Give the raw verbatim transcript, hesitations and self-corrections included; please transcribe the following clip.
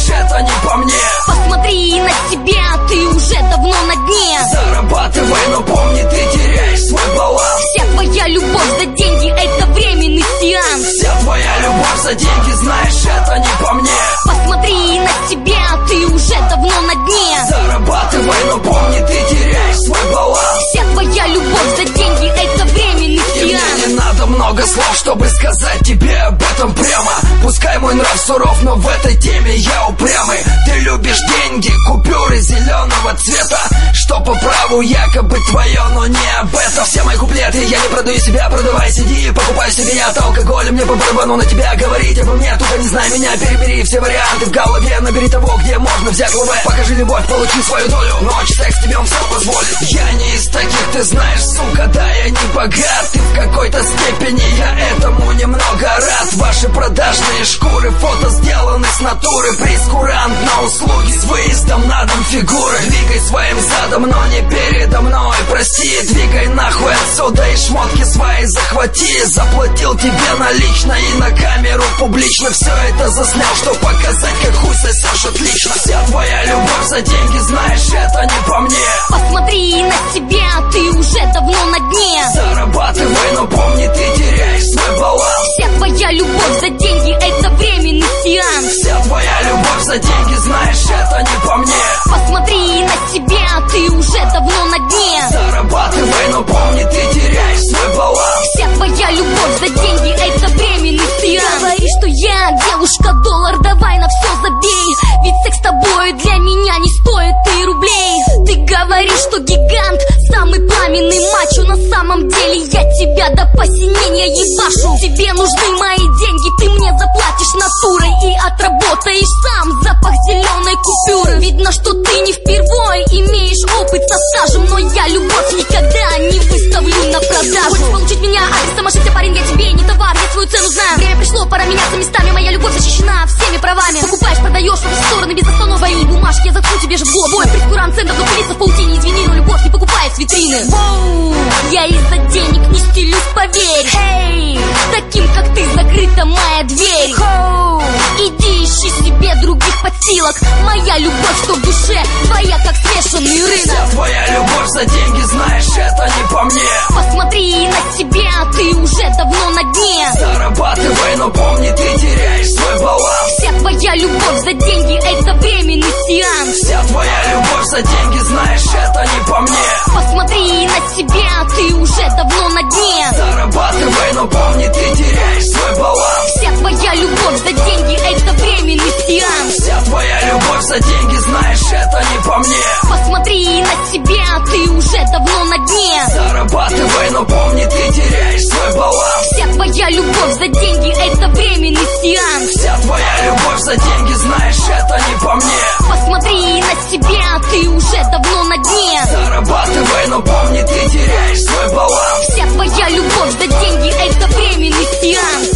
знаешь, это не по мне. Посмотри на себя, ты уже давно на дне. Зарабатывай, но помни, ты теряешь свой баланс. Вся твоя любовь за деньги — это временный сеанс. Вся твоя любовь за деньги, знаешь, это не по мне. Посмотри на себя, ты уже давно на дне. Зарабатывай, но помни, ты теряешь свой баланс. Вся твоя любовь за деньги — это временный И сеанс. мне не надо много слов, чтобы сказать тебе об этом прямо. Пускай мой нрав суров, но в этой теме я упрямый. Ты любишь деньги, купюры зеленого цвета, что по праву якобы твое, но не об этом. Все мои куплеты, я не продаю себя, продавай сиди, покупай себе я от алкоголя, мне по барабану на тебя говорить обо мне, только не знай меня, перебери все варианты в голове, набери того, где можно взять лаве. Покажи любовь, получи свою долю, ночь, секс тебе он все позволит. Я не из таких, ты знаешь, сука, да, я не богат, и в какой-то степени я этому немного рад. Ваши продажные шкуры, фото сделаны с натуры, прейскурант на услуги с выездом на дом фигуры. Двигай своим задом, но не передо мной, прости, двигай нахуй отсюда и шмотки свои захвати. Заплатил тебе налично и на камеру публично все это заснял, чтоб показать, как хуй сосешь отлично. Вся твоя любовь за деньги, знаешь, это не по мне. Посмотри на себя, ты уже давно на дне. Зарабатывай, но помни, ты теряешь свой баланс. Вся твоя любовь за деньги — это временный сеанс. Вся твоя любовь за деньги, знаешь, это не по мне. Посмотри на себя, ты уже давно на дне. Зарабатывай, но помни, ты теряешь свой баланс. Вся твоя любовь за деньги — это временный сеанс. Говори, что я девушка, доллар, давай на все забей. Ведь секс с тобой для меня не стоит и рублей. Ты говоришь, что гигант, самый пламенный мачо. На самом деле я тебя до посинения ебашу. Тебе нужны мои деньги, ты мне заплатишь натурой и отработаешь сам запах зеленой купюры. Видно, что ты не впервой имеешь опыт со стажем, но я любовь никогда не выставлю на продажу. Хочешь получить меня адресом, ошибся, парень, я тебе не товар, я свою цену знаю. Время пришло, пора меняться местами, моя любовь защищена всеми правами. Покупаешь, продаешь во все стороны без остановок. Твои бумажки я заткну тебе же в лоб. Бой, прескурант, центр, но пылиться в паутине, извини, но любовь не покупает с витрины. Воу, я из-за денег не стелюсь, поверь. Эй, таким как ты закрыта моя дверь. Хоу, иди ищи себе других подстилок. Моя любовь, что в душе твоя, как смешанный рынок. Вся твоя любовь за деньги, знаешь, это не по мне. Посмотри на себя, ты уже давно на дне. Зарабатывай, но помни, ты теряешь свой баланс. Вся твоя любовь за деньги — это временный сеанс. Вся твоя любовь за деньги, знаешь, это не по мне. Посмотри на себя, ты уже давно на дне. Зарабатывай, но помни, ты теряешь свой баланс. Вся твоя любовь за деньги — это временный сеанс. Вся твоя любовь за деньги, знаешь, это не по мне. Посмотри на себя, ты уже давно на дне. Зарабатывай, но помни, ты теряешь свой баланс. Вся твоя любовь за деньги — это временный сеанс. Вся твоя любовь за деньги, знаешь, это не по мне. Посмотри на себя, ты уже давно на дне. Зарабатывай, но помни, ты теряешь свой баланс. Вся твоя любовь за деньги — это временный сеанс.